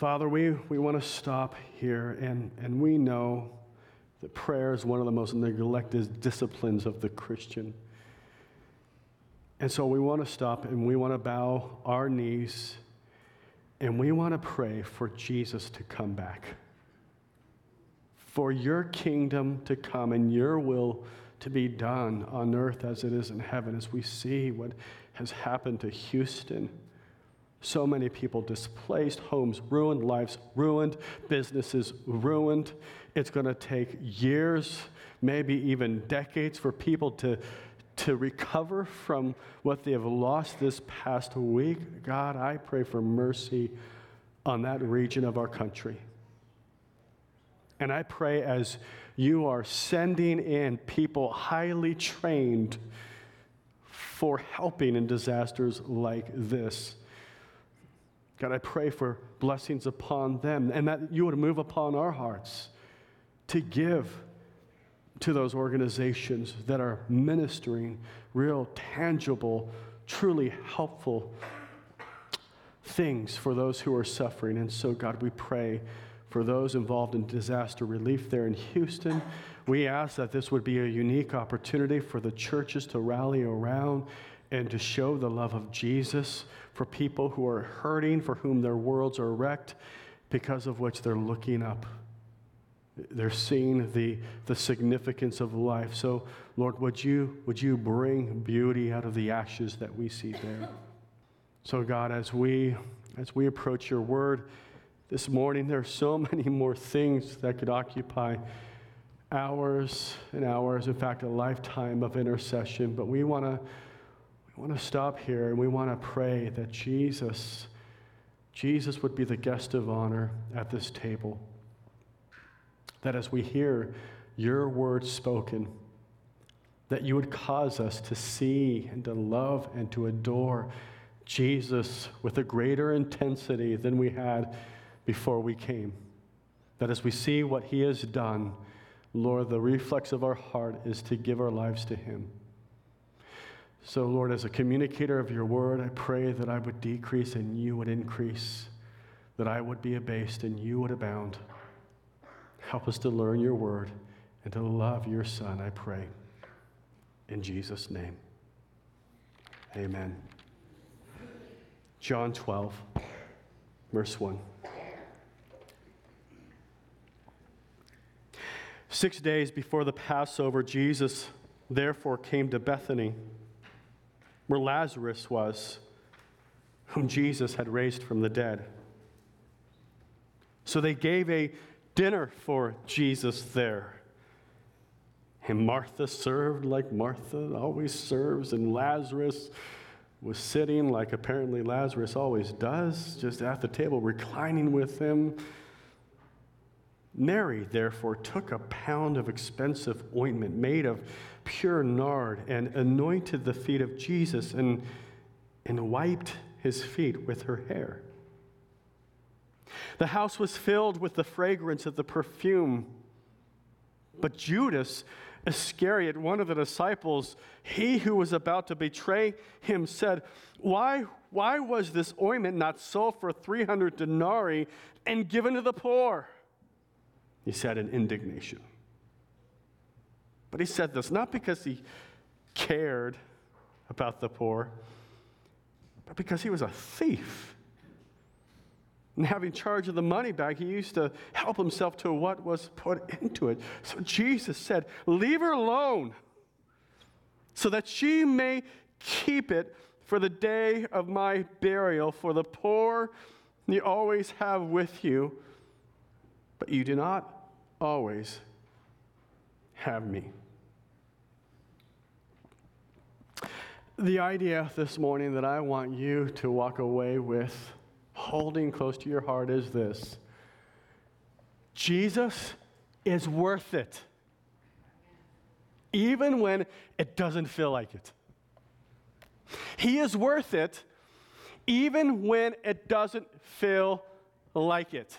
Father, we want to stop here, and we know that prayer is one of the most neglected disciplines of the Christian. And so we want to stop and we want to bow our knees and we want to pray for Jesus to come back, for your kingdom to come and your will to be done on earth as it is in heaven. As we see what has happened to Houston, so many people displaced, homes ruined, lives ruined, businesses ruined. It's going to take years, maybe even decades for people to recover from what they have lost this past week. God, I pray for mercy on that region of our country. And I pray as you are sending in people highly trained for helping in disasters like this, God, I pray for blessings upon them and that you would move upon our hearts to give to those organizations that are ministering real, tangible, truly helpful things for those who are suffering. And so, God, we pray for those involved in disaster relief there in Houston. We ask that this would be a unique opportunity for the churches to rally around and to show the love of Jesus for people who are hurting, for whom their worlds are wrecked, because of which they're looking up. They're seeing the significance of life. So, Lord, would you bring beauty out of the ashes that we see there? So, God, as we approach your word this morning, there are so many more things that could occupy hours and hours, in fact, a lifetime of intercession. But we want to stop here and we want to pray that Jesus would be the guest of honor at this table. That as we hear your word spoken, that you would cause us to see and to love and to adore Jesus with a greater intensity than we had before we came. That as we see what he has done, Lord, the reflex of our heart is to give our lives to him. So, Lord, as a communicator of your word, I pray that I would decrease and you would increase, that I would be abased and you would abound. Help us to learn your word and to love your Son, I pray. In Jesus' name, amen. John 12, verse 1. 6 days before the Passover, Jesus therefore came to Bethany, where Lazarus was, whom Jesus had raised from the dead. So they gave a dinner for Jesus there. And Martha served like Martha always serves, and Lazarus was sitting like apparently Lazarus always does, just at the table, reclining with him. Mary, therefore, took a pound of expensive ointment made of pure nard and anointed the feet of Jesus and wiped his feet with her hair. The house was filled with the fragrance of the perfume. But Judas Iscariot, one of the disciples, he who was about to betray him, said, Why was this ointment not sold for 300 denarii and given to the poor? He said in indignation. But he said this not because he cared about the poor, but because he was a thief. And having charge of the money bag, he used to help himself to what was put into it. So Jesus said, Leave her alone, so that she may keep it for the day of my burial. For the poor you always have with you, but you do not always have me. The idea this morning that I want you to walk away with, holding close to your heart, is this: Jesus is worth it, even when it doesn't feel like it. He is worth it, even when it doesn't feel like it.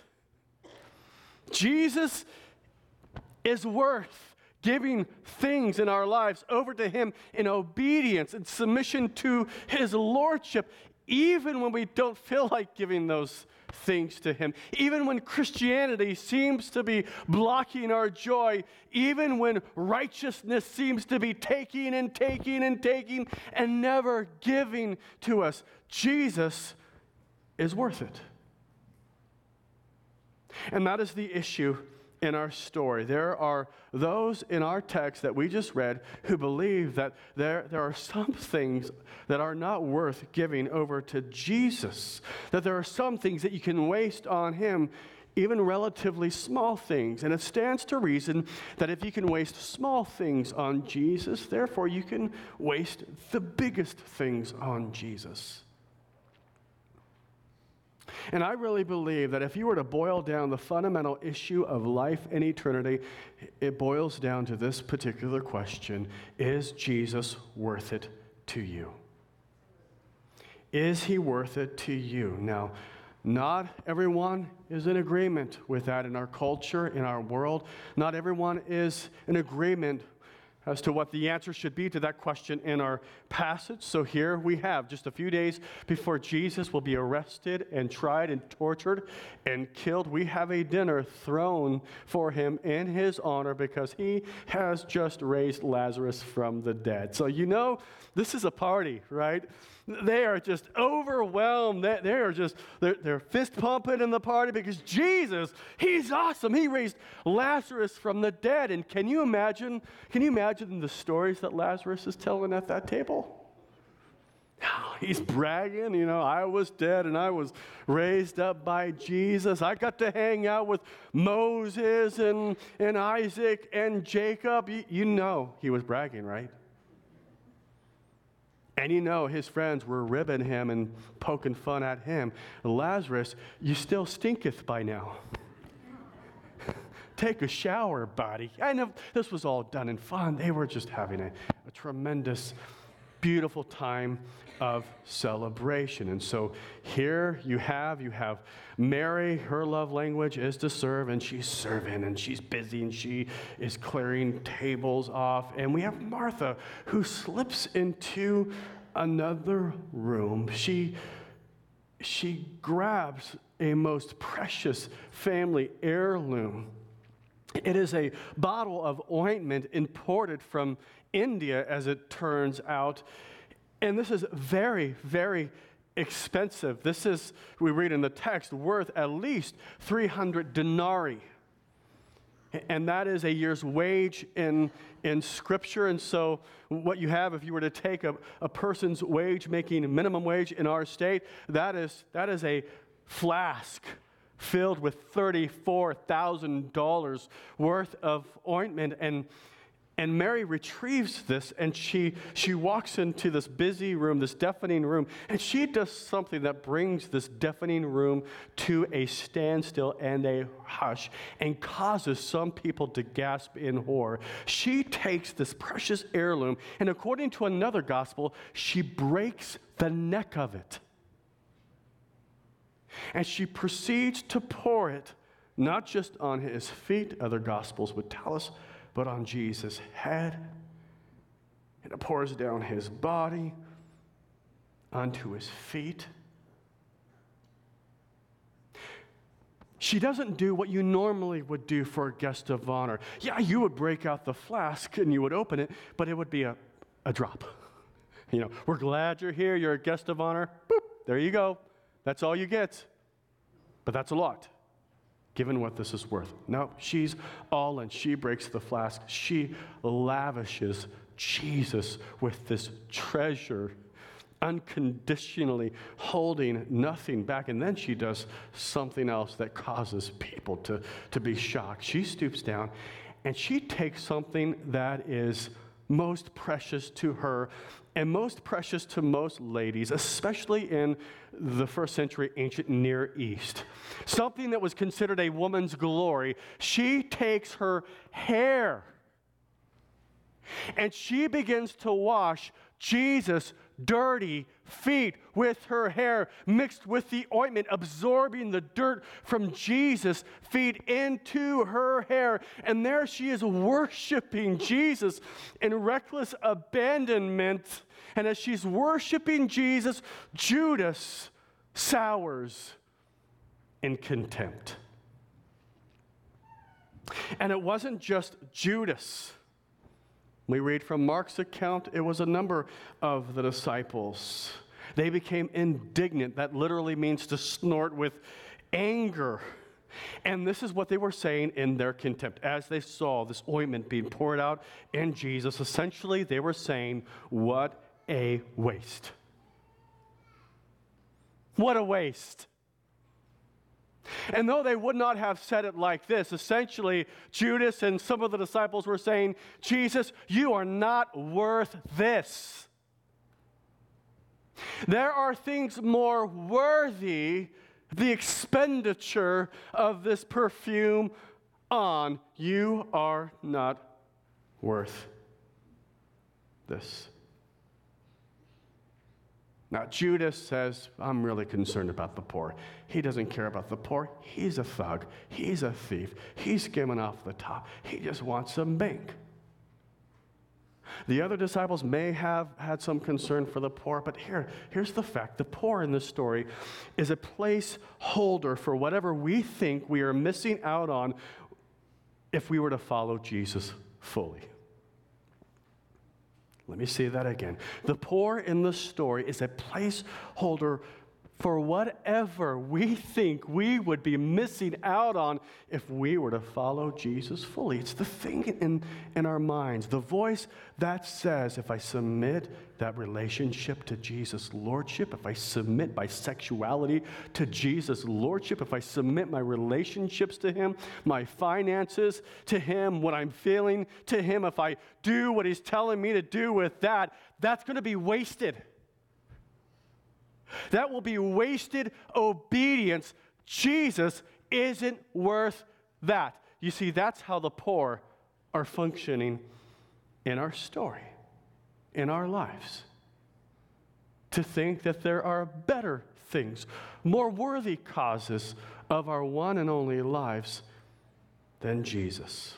Jesus is worth giving things in our lives over to him in obedience and submission to his lordship, even when we don't feel like giving those things to him, even when Christianity seems to be blocking our joy, even when righteousness seems to be taking and taking and taking and never giving to us, Jesus is worth it. And that is the issue in our story. There are those in our text that we just read who believe that there are some things that are not worth giving over to Jesus, that there are some things that you can waste on him, even relatively small things. And it stands to reason that if you can waste small things on Jesus, therefore you can waste the biggest things on Jesus. And I really believe that if you were to boil down the fundamental issue of life and eternity, it boils down to this particular question: is Jesus worth it to you? Is he worth it to you? Now, not everyone is in agreement with that in our culture, in our world. Not everyone is in agreement as to what the answer should be to that question in our passage. So here we have, just a few days before Jesus will be arrested and tried and tortured and killed, we have a dinner thrown for him in his honor because he has just raised Lazarus from the dead. So you know, this is a party, right? They are just overwhelmed. They're fist pumping in the party because Jesus, he's awesome. He raised Lazarus from the dead. And can you imagine the stories that Lazarus is telling at that table? He's bragging, I was dead and I was raised up by Jesus. I got to hang out with Moses and Isaac and Jacob. You know he was bragging, right? And his friends were ribbing him and poking fun at him. Lazarus, you still stinketh by now. Take a shower, buddy. I know this was all done in fun. They were just having a tremendous, beautiful time of celebration. And so here you have Mary, her love language is to serve, and she's serving, and she's busy, and she is clearing tables off. And we have Martha, who slips into another room. She grabs a most precious family heirloom. It is a bottle of ointment imported from India, as it turns out. And this is very, very expensive. This is, we read in the text, worth at least 300 denarii. And that is a year's wage in Scripture. And so what you have, if you were to take a person's wage, making minimum wage in our state, that is a flask filled with $34,000 worth of ointment. And Mary retrieves this, and she walks into this busy room, this deafening room, and she does something that brings this deafening room to a standstill and a hush and causes some people to gasp in horror. She takes this precious heirloom, and according to another gospel, she breaks the neck of it. And she proceeds to pour it, not just on his feet, other gospels would tell us, but on Jesus' head. And it pours down his body onto his feet. She doesn't do what you normally would do for a guest of honor. Yeah, you would break out the flask and you would open it, but it would be a drop. We're glad you're here. You're a guest of honor. Boop, there you go. That's all you get. But that's a lot, given what this is worth. No, she's all in. She breaks the flask. She lavishes Jesus with this treasure, unconditionally holding nothing back. And then she does something else that causes people to be shocked. She stoops down and she takes something that is most precious to her and most precious to most ladies, especially in the first century ancient Near East. Something that was considered a woman's glory. She takes her hair and she begins to wash Jesus' dirty feet with her hair mixed with the ointment, absorbing the dirt from Jesus' feet into her hair. And there she is worshiping Jesus in reckless abandonment. And as she's worshiping Jesus, Judas sours in contempt. And it wasn't just Judas. We read from Mark's account, it was a number of the disciples. They became indignant. That literally means to snort with anger. And this is what they were saying in their contempt. As they saw this ointment being poured out in Jesus, essentially they were saying, what a waste. What a waste. And though they would not have said it like this, essentially Judas and some of the disciples were saying, Jesus, you are not worth this. There are things more worthy the expenditure of this perfume on. You are not worth this. Now, Judas says, I'm really concerned about the poor. He doesn't care about the poor. He's a thug. He's a thief. He's skimming off the top. He just wants some bank. The other disciples may have had some concern for the poor, but here's the fact. The poor in this story is a placeholder for whatever we think we are missing out on if we were to follow Jesus fully. Let me say that again. The poor in the story is a placeholder for whatever we think we would be missing out on if we were to follow Jesus fully. It's the thing in our minds, the voice that says, if I submit that relationship to Jesus' lordship, if I submit my sexuality to Jesus' lordship, if I submit my relationships to him, my finances to him, what I'm feeling to him, if I do what he's telling me to do with that, that's going to be wasted. That will be wasted obedience. Jesus isn't worth that. You see, that's how the poor are functioning in our story, in our lives. To think that there are better things, more worthy causes of our one and only lives than Jesus.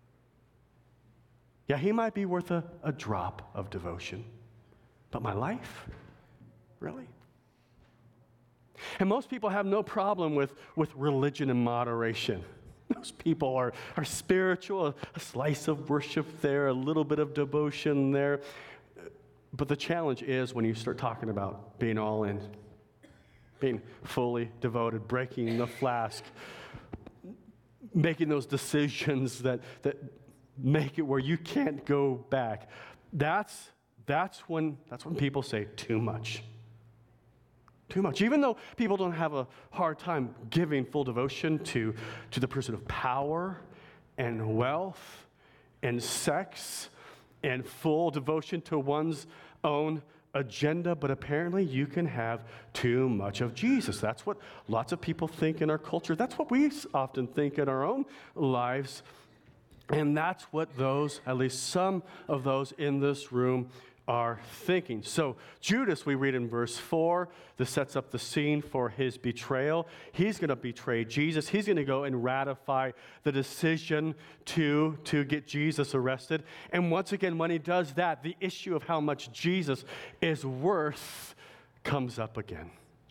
Yeah, he might be worth a drop of devotion, but my life? Really? And most people have no problem with religion in moderation. Most people are spiritual, a slice of worship there, a little bit of devotion there. But the challenge is when you start talking about being all in, being fully devoted, breaking the flask, making those decisions that make it where you can't go back. That's when people say too much. Too much. Even though people don't have a hard time giving full devotion to the pursuit of power and wealth and sex and full devotion to one's own agenda, but apparently you can have too much of Jesus. That's what lots of people think in our culture. That's what we often think in our own lives. And that's what those, at least some of those in this room, are thinking. So Judas, we read in verse 4, this sets up the scene for his betrayal. He's going to betray Jesus. He's going to go and ratify the decision to get Jesus arrested. And once again, when he does that, the issue of how much Jesus is worth comes up again.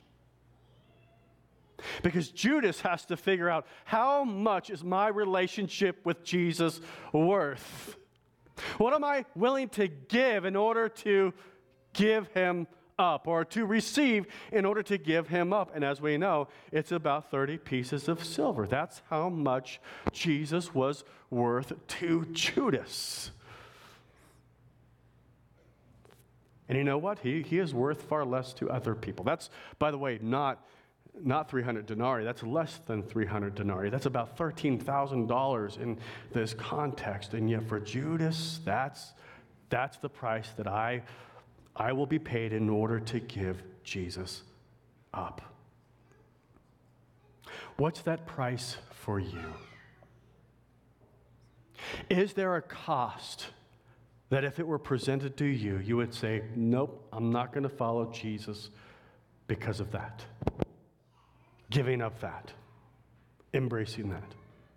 Because Judas has to figure out, how much is my relationship with Jesus worth? What am I willing to give in order to give him up, or to receive in order to give him up? And as we know, it's about 30 pieces of silver. That's how much Jesus was worth to Judas. And you know what? He is worth far less to other people. That's, by the way, not 300 denarii. That's less than 300 denarii. That's about $13,000 in this context. And yet for Judas, that's the price that I will be paid in order to give Jesus up. What's that price for you? Is there a cost that if it were presented to you, you would say, nope, I'm not going to follow Jesus because of that. Giving up that. Embracing that.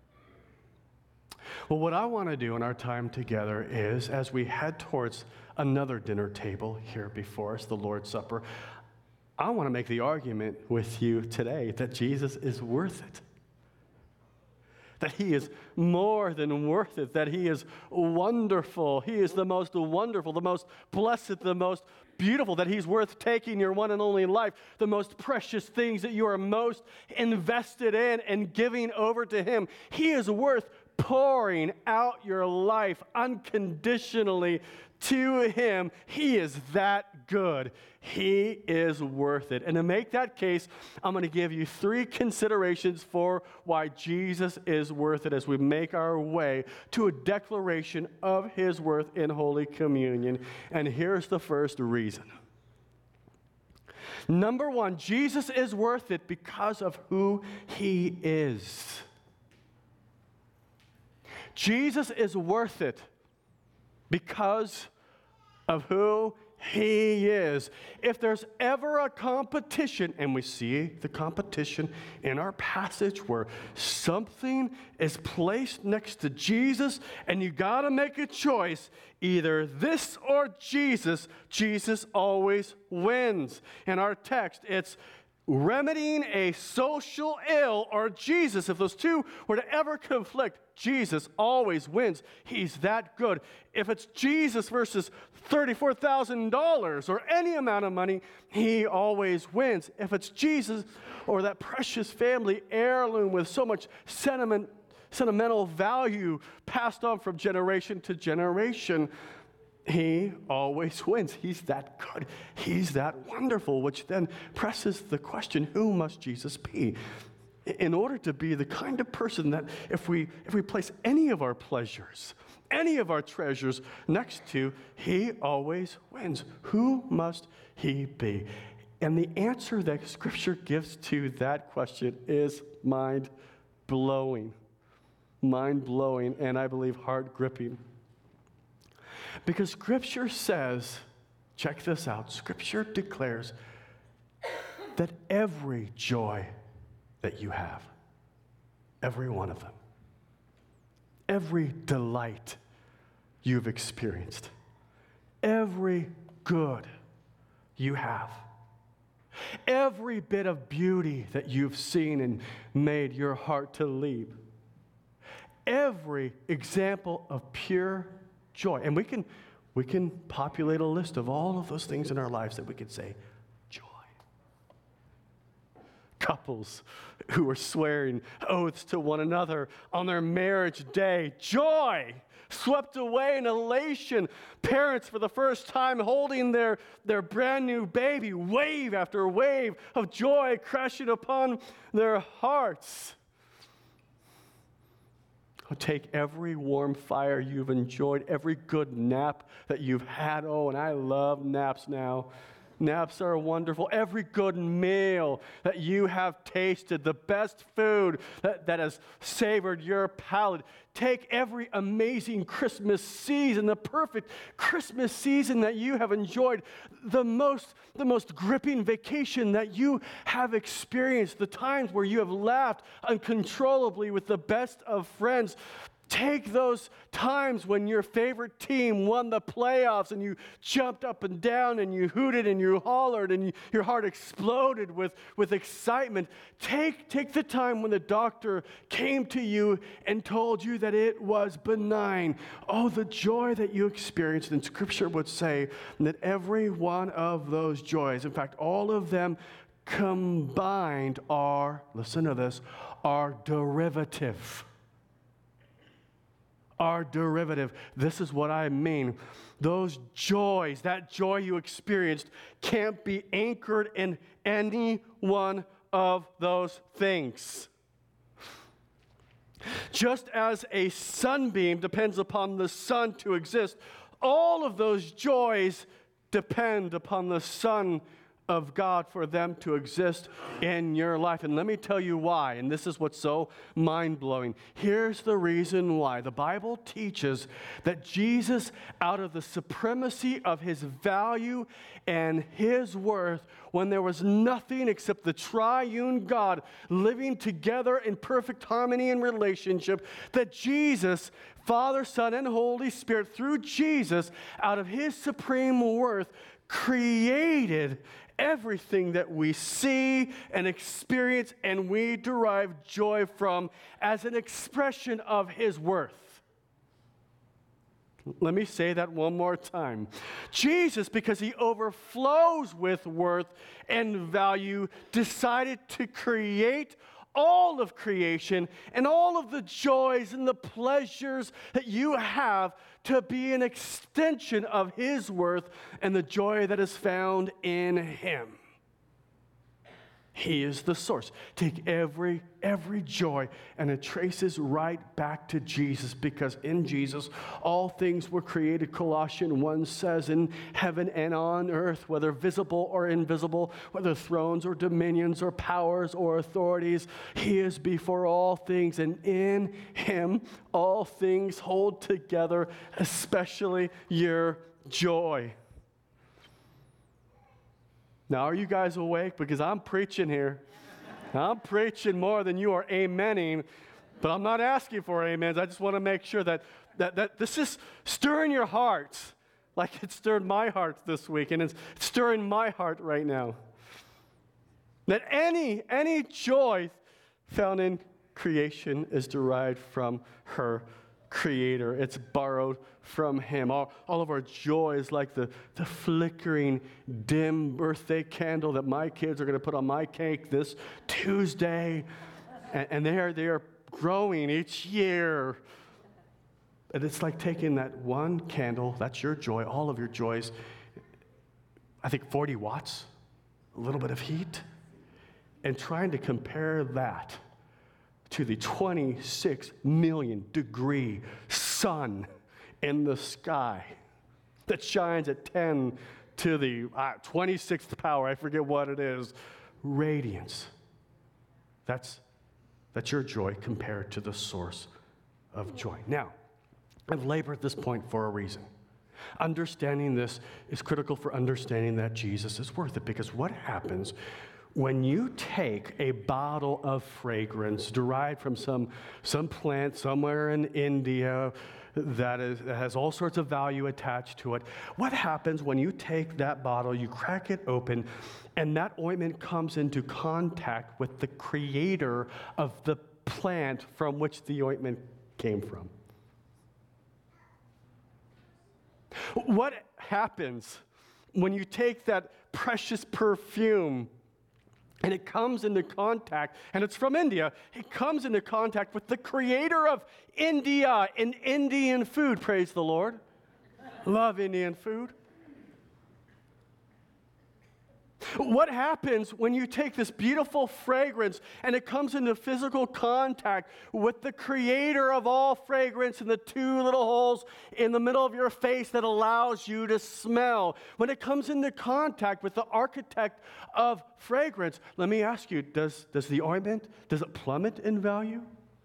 Well, what I want to do in our time together is, as we head towards another dinner table here before us, the Lord's Supper, I want to make the argument with you today that Jesus is worth it. That he is more than worth it, that he is wonderful. He is the most wonderful, the most blessed, the most beautiful, that he's worth taking your one and only life, the most precious things that you are most invested in and giving over to him. He is worth pouring out your life unconditionally to him. He is that good. He is worth it. And to make that case, I'm going to give you 3 considerations for why Jesus is worth it as we make our way to a declaration of his worth in Holy Communion. And here's the first reason. Number 1, Jesus is worth it because of who he is. Jesus is worth it because of who he is. If there's ever a competition, and we see the competition in our passage where something is placed next to Jesus and you got to make a choice, either this or Jesus, Jesus always wins. In our text, it's remedying a social ill or Jesus. If those two were to ever conflict, Jesus always wins. He's that good. If it's Jesus versus $34,000 or any amount of money, he always wins. If it's Jesus or that precious family heirloom with so much sentimental value passed on from generation to generation, he always wins. He's that good. He's that wonderful, which then presses the question, who must Jesus be? In order to be the kind of person that if we place any of our pleasures, any of our treasures next to, he always wins. Who must he be? And the answer that Scripture gives to that question is mind-blowing. Mind-blowing, and I believe heart-gripping. Because Scripture says, check this out, Scripture declares that every joy that you have, every one of them, every delight you've experienced, every good you have, every bit of beauty that you've seen and made your heart to leap, every example of pure joy. And we can populate a list of all of those things in our lives that we could say, joy. Couples who are swearing oaths to one another on their marriage day, joy. Swept away in elation. Parents for the first time holding their brand new baby, wave after wave of joy crashing upon their hearts. Take every warm fire you've enjoyed, every good nap that you've had. Oh, and I love naps now. Naps are wonderful. Every good meal that you have tasted, the best food that has savored your palate. Take every amazing Christmas season, the perfect Christmas season that you have enjoyed, the most gripping vacation that you have experienced, the times where you have laughed uncontrollably with the best of friends. Take those times when your favorite team won the playoffs and you jumped up and down and you hooted and you hollered and your heart exploded with excitement. Take the time when the doctor came to you and told you that it was benign. Oh, the joy that you experienced. And Scripture would say that every one of those joys, in fact, all of them combined are, listen to this, are derivative. Are derivative. This is what I mean. Those joys, that joy you experienced, can't be anchored in any one of those things. Just as a sunbeam depends upon the sun to exist, all of those joys depend upon the sun of God for them to exist in your life. And let me tell you why, and this is what's so mind-blowing. Here's the reason why. The Bible teaches that Jesus, out of the supremacy of his value and his worth, when there was nothing except the triune God living together in perfect harmony and relationship, that Jesus, Father, Son, and Holy Spirit, through Jesus, out of his supreme worth, created everything that we see and experience and we derive joy from as an expression of his worth. Let me say that one more time. Jesus, because he overflows with worth and value, decided to create all of creation and all of the joys and the pleasures that you have to be an extension of his worth and the joy that is found in him. He is the source. Take every joy, and it traces right back to Jesus, because in Jesus all things were created. Colossians 1 says, in heaven and on earth, whether visible or invisible, whether thrones or dominions or powers or authorities, he is before all things, and in him all things hold together, especially your joy. Now, are you guys awake? Because I'm preaching here. I'm preaching more than you are amening, but I'm not asking for amens. I just want to make sure that this is stirring your hearts like it stirred my heart this week, and it's stirring my heart right now. That any joy found in creation is derived from her Creator. It's borrowed from him. All of our joy is like the flickering, dim birthday candle that my kids are going to put on my cake this Tuesday. And they are growing each year. And it's like taking that one candle, that's your joy, all of your joys, I think 40 watts, a little bit of heat, and trying to compare that to the 26 million degree sun in the sky that shines at 10 to the 26th power, I forget what it is, radiance. That's your joy compared to the source of joy. Now, I've labored this point for a reason. Understanding this is critical for understanding that Jesus is worth it, because what happens when you take a bottle of fragrance derived from some plant somewhere in India that has all sorts of value attached to it, what happens when you take that bottle, you crack it open, and that ointment comes into contact with the creator of the plant from which the ointment came from? What happens when you take that precious perfume and it comes into contact, and it's from India, it comes into contact with the creator of India and Indian food, praise the Lord. Love Indian food. What happens when you take this beautiful fragrance and it comes into physical contact with the creator of all fragrance and the two little holes in the middle of your face that allows you to smell? When it comes into contact with the architect of fragrance, let me ask you, does the ointment, does it plummet in value?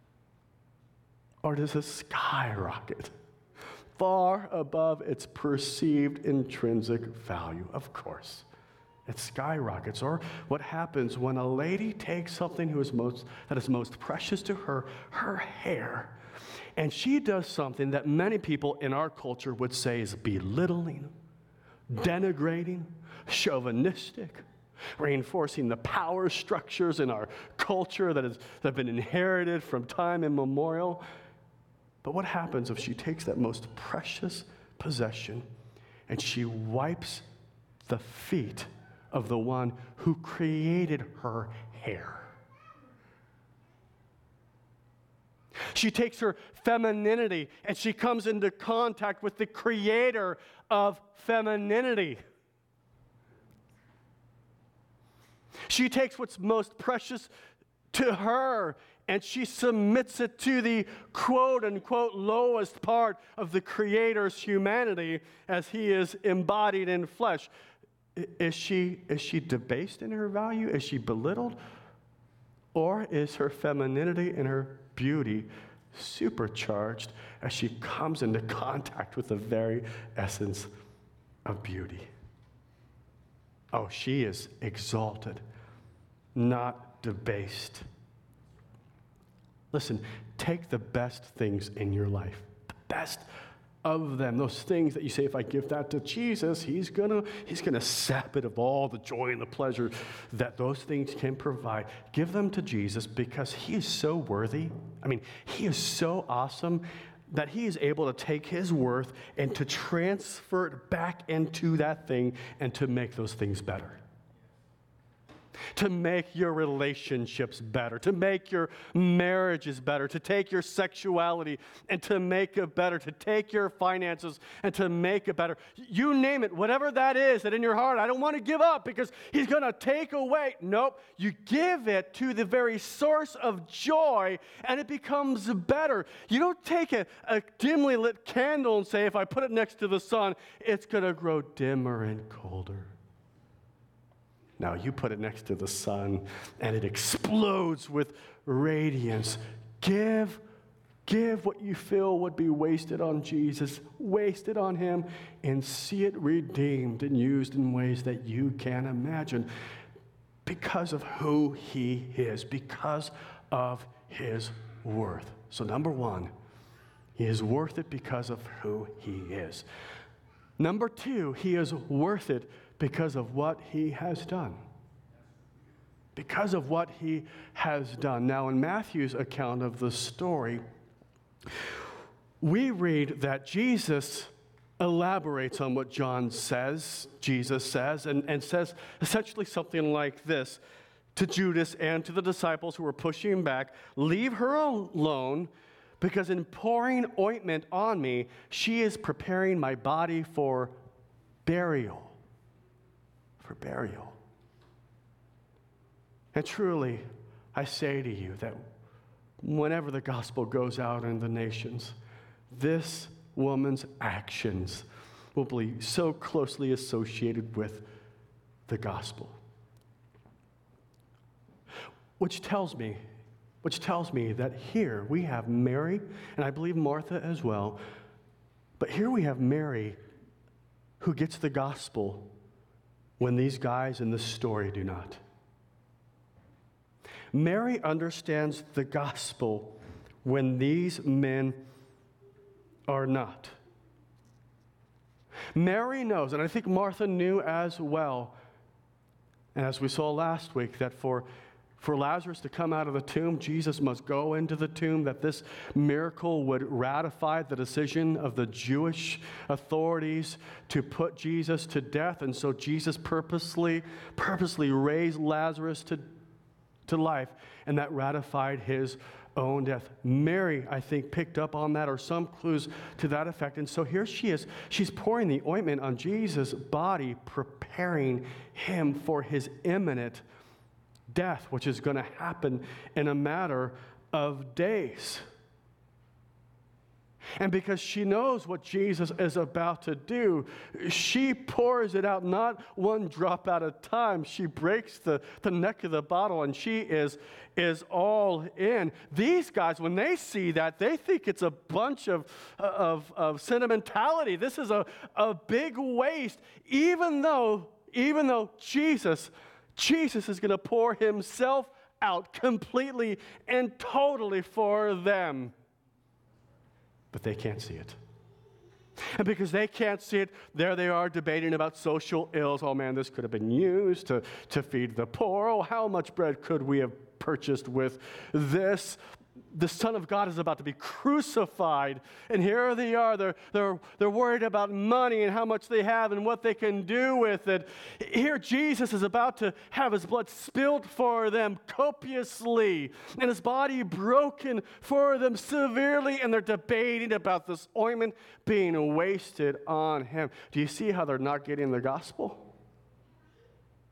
Or does it skyrocket far above its perceived intrinsic value? Of course. It skyrockets. Or what happens when a lady takes something that is most precious to her, her hair, and she does something that many people in our culture would say is belittling, denigrating, chauvinistic, reinforcing the power structures in our culture that have been inherited from time immemorial. But what happens if she takes that most precious possession and she wipes the feet of the one who created her hair? She takes her femininity and she comes into contact with the creator of femininity. She takes what's most precious to her and she submits it to the quote-unquote lowest part of the creator's humanity as he is embodied in flesh. Is she debased in her value? Is she belittled? Or is her femininity and her beauty supercharged as she comes into contact with the very essence of beauty? Oh, she is exalted, not debased. Listen, take the best things in your life, the best of them, those things that you say, if I give that to Jesus, he's gonna sap it of all the joy and the pleasure that those things can provide. Give them to Jesus because he is so worthy. I mean, he is so awesome that he is able to take his worth and to transfer it back into that thing and to make those things better. To make your relationships better, to make your marriages better, to take your sexuality and to make it better, to take your finances and to make it better. You name it, whatever that is that in your heart, I don't want to give up because he's going to take away. Nope, you give it to the very source of joy and it becomes better. You don't take a dimly lit candle and say, if I put it next to the sun, it's going to grow dimmer and colder. Now, you put it next to the sun, and it explodes with radiance. Give what you feel would be wasted on Jesus, wasted on him, and see it redeemed and used in ways that you can't imagine because of who he is, because of his worth. So, number one, he is worth it because of who he is. Number two, he is worth it because of what he has done. Because of what he has done. Now, in Matthew's account of the story, we read that Jesus elaborates on what Jesus says, and says essentially something like this to Judas and to the disciples who were pushing back, "Leave her alone, because in pouring ointment on me, she is preparing my body for burial." For burial. And truly, I say to you that whenever the gospel goes out in the nations, this woman's actions will be so closely associated with the gospel. Which tells me that here we have Mary, and I believe Martha as well, but here we have Mary who gets the gospel when these guys in this story do not. Mary understands the gospel when these men are not. Mary knows, and I think Martha knew as well, and as we saw last week, that for Lazarus to come out of the tomb, Jesus must go into the tomb, that this miracle would ratify the decision of the Jewish authorities to put Jesus to death. And so Jesus purposely raised Lazarus to life, and that ratified his own death. Mary, I think, picked up on that, or some clues to that effect. And so here she is. She's pouring the ointment on Jesus' body, preparing him for his imminent death, which is going to happen in a matter of days. And because she knows what Jesus is about to do, she pours it out, not one drop at a time. She breaks the neck of the bottle, and she is all in. These guys, when they see that, they think it's a bunch of sentimentality. This is a big waste, even though Jesus is going to pour himself out completely and totally for them. But they can't see it. And because they can't see it, there they are debating about social ills. Oh man, this could have been used to feed the poor. Oh, how much bread could we have purchased with this? The Son of God is about to be crucified, and here they are. They're worried about money and how much they have and what they can do with it. Here Jesus is about to have his blood spilled for them copiously, and his body broken for them severely, and they're debating about this ointment being wasted on him. Do you see how they're not getting the gospel?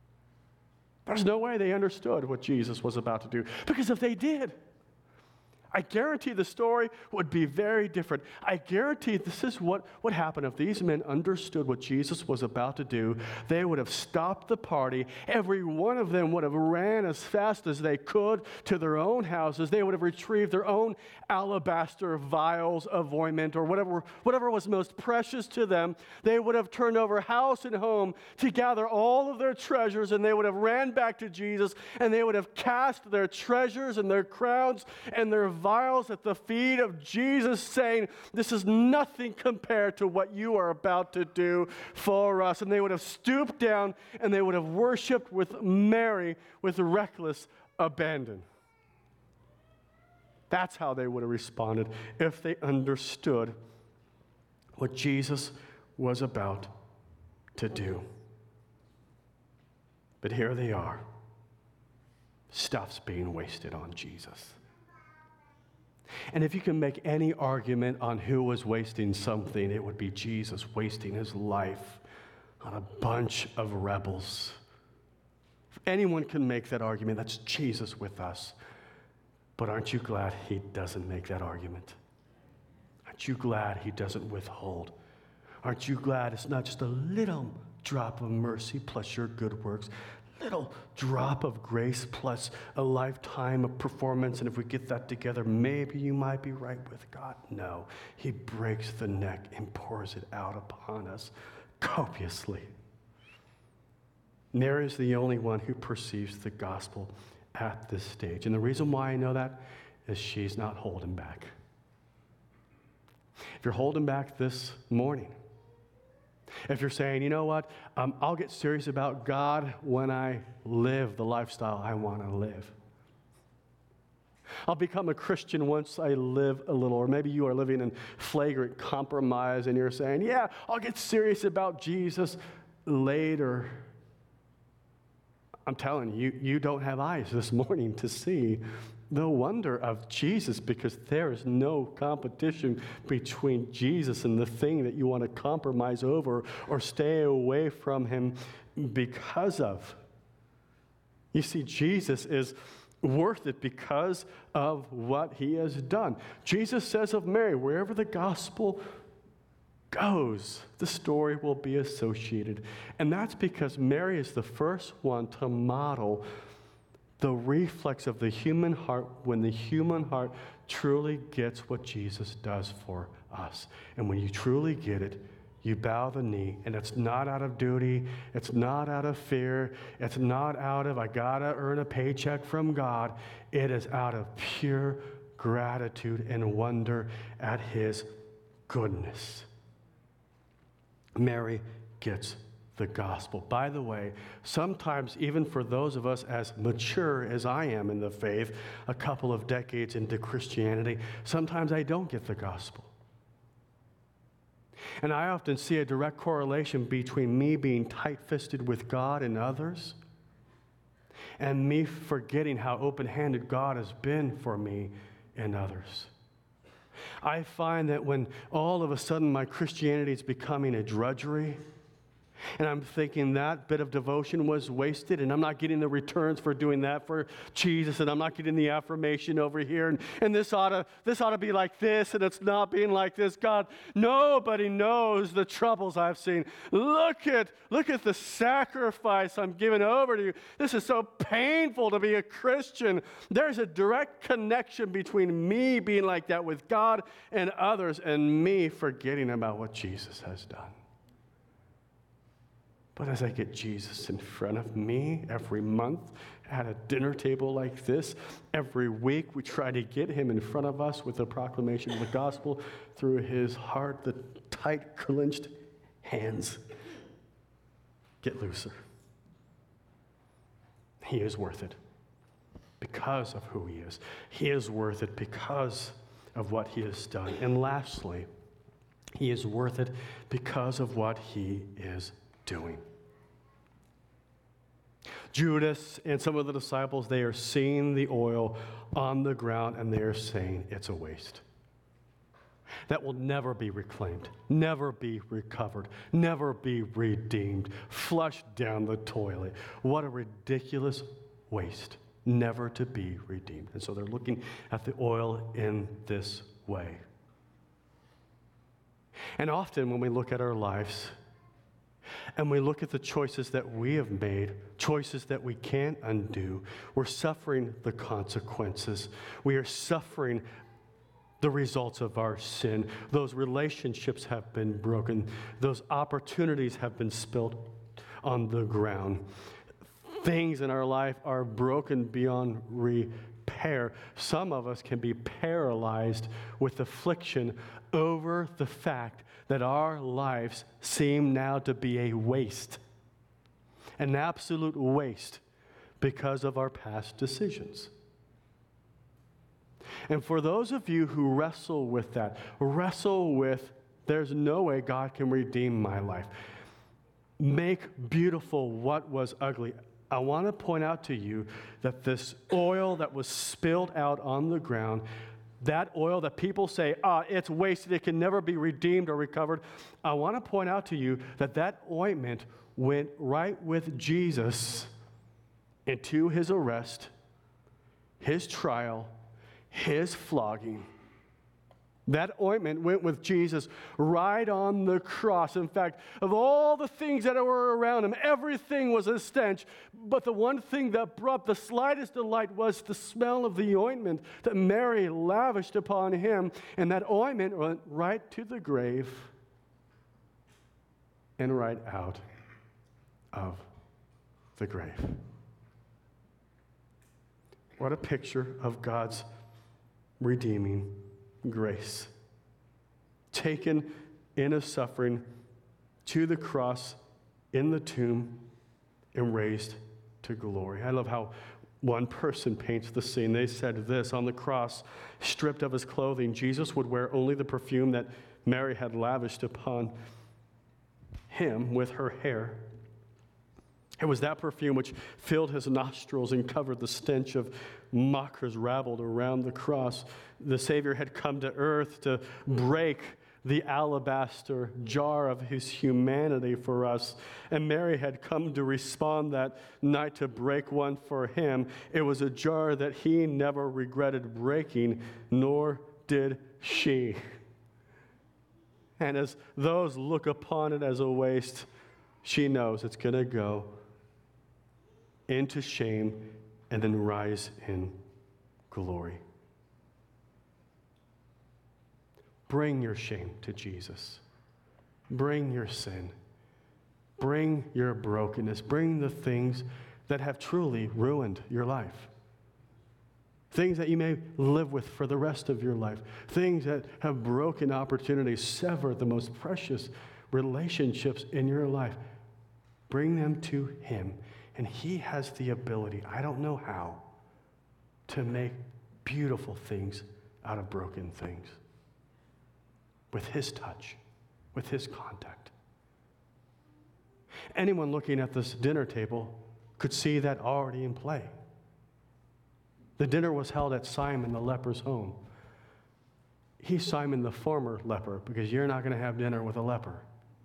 There's no way they understood what Jesus was about to do, because if they did, I guarantee the story would be very different. I guarantee this is what would happen if these men understood what Jesus was about to do. They would have stopped the party. Every one of them would have ran as fast as they could to their own houses. They would have retrieved their own alabaster vials of ointment or whatever was most precious to them. They would have turned over house and home to gather all of their treasures, and they would have ran back to Jesus, and they would have cast their treasures and their crowns and their vials at the feet of Jesus, saying, "This is nothing compared to what you are about to do for us." And they would have stooped down and they would have worshiped with Mary with reckless abandon. That's how they would have responded if they understood what Jesus was about to do. But here they are. Stuff's being wasted on Jesus. And if you can make any argument on who was wasting something, it would be Jesus wasting his life on a bunch of rebels. If anyone can make that argument, that's Jesus with us. But aren't you glad he doesn't make that argument? Aren't you glad he doesn't withhold? Aren't you glad it's not just a little drop of mercy plus your good works, little drop of grace plus a lifetime of performance, and if we get that together, maybe you might be right with God? No, he breaks the neck and pours it out upon us copiously. Mary is the only one who perceives the gospel at this stage. And the reason why I know that is she's not holding back. If you're holding back this morning, if you're saying, you know what, I'll get serious about God when I live the lifestyle I want to live. I'll become a Christian once I live a little. Or maybe you are living in flagrant compromise and you're saying, yeah, I'll get serious about Jesus later. I'm telling you, you don't have eyes this morning to see the wonder of Jesus, because there is no competition between Jesus and the thing that you want to compromise over or stay away from him because of. You see, Jesus is worth it because of what he has done. Jesus says of Mary, wherever the gospel goes, the story will be associated. And that's because Mary is the first one to model the reflex of the human heart when the human heart truly gets what Jesus does for us. And when you truly get it, you bow the knee, and it's not out of duty, it's not out of fear, it's not out of, I gotta earn a paycheck from God. It is out of pure gratitude and wonder at his goodness. Mary gets the gospel. By the way, sometimes even for those of us as mature as I am in the faith, a couple of decades into Christianity, sometimes I don't get the gospel. And I often see a direct correlation between me being tight-fisted with God and others and me forgetting how open-handed God has been for me and others. I find that when all of a sudden my Christianity is becoming a drudgery, and I'm thinking that bit of devotion was wasted, and I'm not getting the returns for doing that for Jesus, and I'm not getting the affirmation over here, and this ought to be like this, and it's not being like this. God, nobody knows the troubles I've seen. Look at the sacrifice I'm giving over to you. This is so painful to be a Christian. There's a direct connection between me being like that with God and others and me forgetting about what Jesus has done. But as I get Jesus in front of me every month at a dinner table like this, every week we try to get him in front of us with the proclamation of the gospel through his heart, the tight, clenched hands get looser. He is worth it because of who he is. He is worth it because of what he has done. And lastly, he is worth it because of what he is doing. Judas and some of the disciples, they are seeing the oil on the ground and they are saying it's a waste. That will never be reclaimed, never be recovered, never be redeemed, flushed down the toilet. What a ridiculous waste never to be redeemed. And so they're looking at the oil in this way. And often when we look at our lives and we look at the choices that we have made, choices that we can't undo, we're suffering the consequences. We are suffering the results of our sin. Those relationships have been broken. Those opportunities have been spilled on the ground. Things in our life are broken beyond repair. Some of us can be paralyzed with affliction over the fact that our lives seem now to be a waste, an absolute waste because of our past decisions. And for those of you who wrestle with that, there's no way God can redeem my life, make beautiful what was ugly, I want to point out to you that this oil that was spilled out on the ground, that oil that people say, it's wasted, it can never be redeemed or recovered, I want to point out to you that that ointment went right with Jesus into his arrest, his trial, his flogging. That ointment went with Jesus right on the cross. In fact, of all the things that were around him, everything was a stench. But the one thing that brought the slightest delight was the smell of the ointment that Mary lavished upon him. And that ointment went right to the grave and right out of the grave. What a picture of God's redeeming grace, taken in a suffering to the cross, in the tomb, and raised to glory. I love how one person paints the scene. They said this: on the cross, stripped of his clothing, Jesus would wear only the perfume that Mary had lavished upon him with her hair. It was that perfume which filled his nostrils and covered the stench of mockers rabbled around the cross. The Savior had come to earth to break the alabaster jar of his humanity for us. And Mary had come to respond that night to break one for him. It was a jar that he never regretted breaking, nor did she. And as those look upon it as a waste, she knows it's going to go into shame and then rise in glory. Bring your shame to Jesus. Bring your sin. Bring your brokenness. Bring the things that have truly ruined your life. Things that you may live with for the rest of your life. Things that have broken opportunities, severed the most precious relationships in your life. Bring them to him. And he has the ability, I don't know how, to make beautiful things out of broken things. With his touch, with his contact. Anyone looking at this dinner table could see that already in play. The dinner was held at Simon the leper's home. He's Simon the former leper, because you're not going to have dinner with a leper.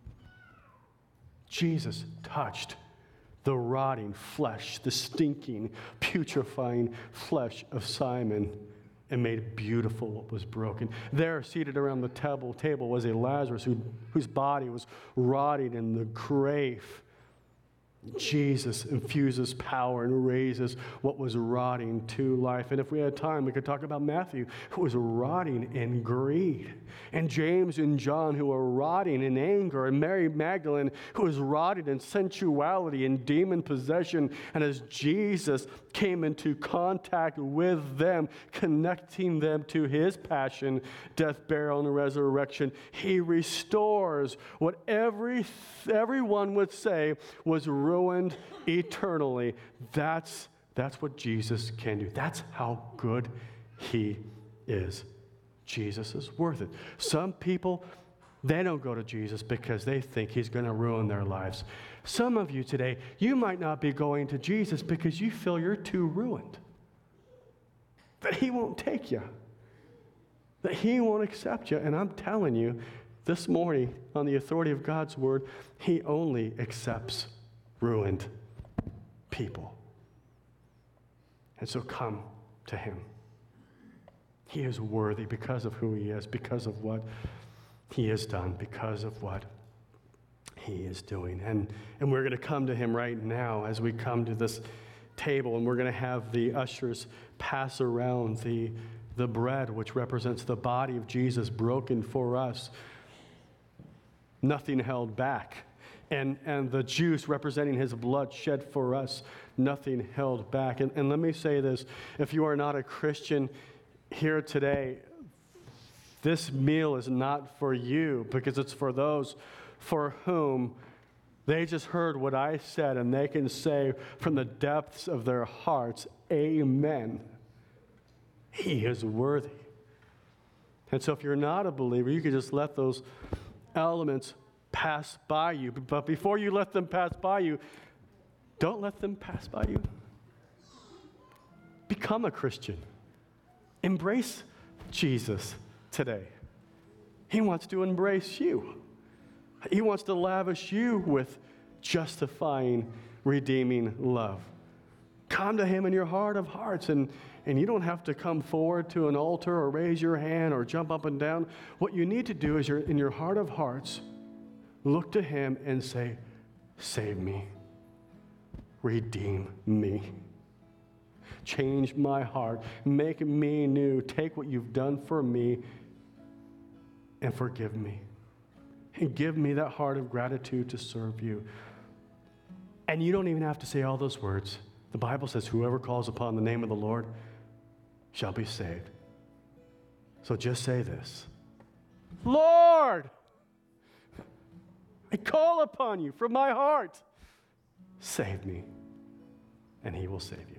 Jesus touched the rotting flesh, the stinking, putrefying flesh of Simon, and made beautiful what was broken. There, seated around the table was a Lazarus whose body was rotting in the grave. Jesus infuses power and raises what was rotting to life. And if we had time, we could talk about Matthew, who was rotting in greed, and James and John, who were rotting in anger, and Mary Magdalene, who was rotting in sensuality and demon possession. And as Jesus came into contact with them, connecting them to his passion, death, burial, and resurrection, he restores what everyone would say was ruined eternally. That's what Jesus can do. That's how good he is. Jesus is worth it. Some people, they don't go to Jesus because they think he's going to ruin their lives. Some of you today, you might not be going to Jesus because you feel you're too ruined. That he won't take you. That he won't accept you. And I'm telling you, this morning, on the authority of God's word, he only accepts ruined people. And so come to him. He is worthy because of who he is, because of what he has done, because of what he is doing. And we're going to come to him right now as we come to this table, and we're going to have the ushers pass around the bread, which represents the body of Jesus broken for us, nothing held back, and the juice representing his blood shed for us, nothing held back. And let me say this, if you are not a Christian here today, this meal is not for you, because it's for those for whom they just heard what I said, and they can say from the depths of their hearts, amen. He is worthy. And so if you're not a believer, you can just let those elements pass by you. But before you let them pass by you, don't let them pass by you. Become a Christian. Embrace Jesus today. He wants to embrace you. He wants to lavish you with justifying, redeeming love. Come to him in your heart of hearts, and you don't have to come forward to an altar or raise your hand or jump up and down. What you need to do is in your heart of hearts, look to him and say, save me, redeem me, change my heart, make me new, take what you've done for me and forgive me. And give me that heart of gratitude to serve you. And you don't even have to say all those words. The Bible says, whoever calls upon the name of the Lord shall be saved. So just say this: Lord, I call upon you from my heart. Save me, and he will save you.